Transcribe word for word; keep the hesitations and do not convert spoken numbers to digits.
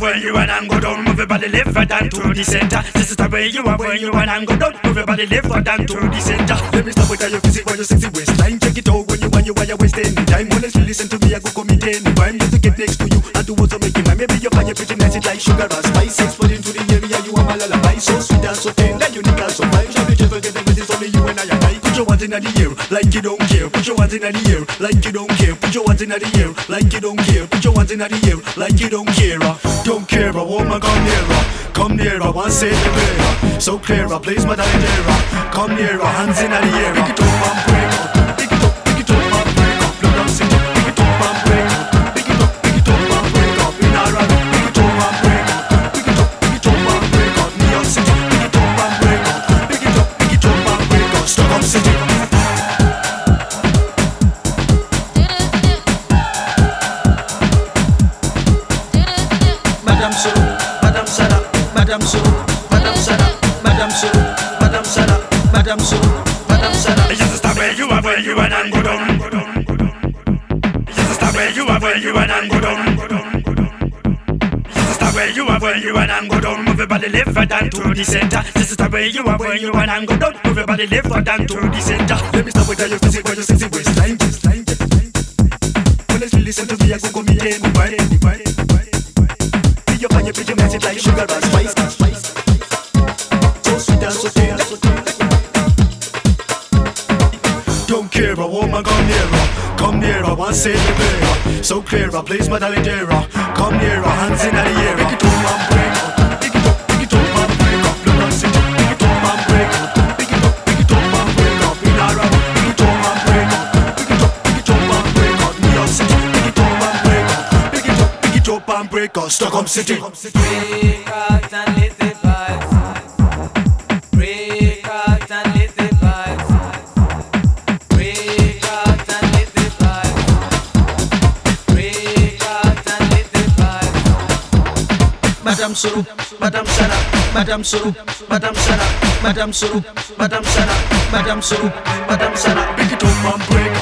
are when you and go down. Move your body left and down to the center. This is the way you are when you and go down. Move your body left and down to the center. Let me stop with your physical, your sexy waistline. Check it out when you and you are wasting time. Honestly, listen to me, I go commit any crime. Just to get next to you and do what's making mine. Maybe you find your pretty nice, it like sugar and spice. Explode into the area, you are my lullaby. So sweet and so tender, unique and so fine. Shall we just forget that it's only you and I and I. Put your hands in the air, like you don't care. Put your hands in the air, like you don't care. Put your hands in the air, like you don't care. Put your hands in the air, like you don't care. Don't care, a woman, come nearer. Come nearer, one say the way. So clear, please, my darling dear. Come nearer, hands in the air. Pick it up and break up. Pick it up, pick it up and break up. Blood and city, pick it up and break up. Pick it up, pick it up and break up. In our rally, pick it up and break up. Pick it up, pick it up and break up. New York City, pick it up and break up. Pick it up, pick it up and break up. Stockholm City. Madame Sou, Madame Sada, Madame Sou, Madame Sada, Madame Sou, Madame Sada, Madame Sou, Madame Sada. It's just the way you are when you and go down. It's just the way you are when you and go down. It's just the way you are when you and go down. Move your body left and down to the center. This is the way you are when you and go down. Move your body left and down to the center. Let me stop with your physical, your sexy waistline. Honestly, listen to me, I go commit any crime. You find your pretty nice, it like sugar and spice. So sweet and so tender. Don't care, a woman, come nearer. Come nearer, one say the way. So clear, please, my darling dear. Come nearer, hands in the air. Pick it up and break up. Pick it up, pick it up and break up. Blood and city, pick it up and break up. Pick it up, pick it up and break up. In our rally, pick it up and break up. Pick it up, pick it up and break up. New York City, pick it up and break up. Pick it up, pick it up and break up. Stockholm City. Break out and let the vibes. Break out and let the vibes. Break out and let the vibes. Break out and let the vibes. Madame Sou, Madame Sada, Madame Sou, Madame Sada, Madame Sou, Madame Sada, Madame Sou, Madame Sada. Pick it up and break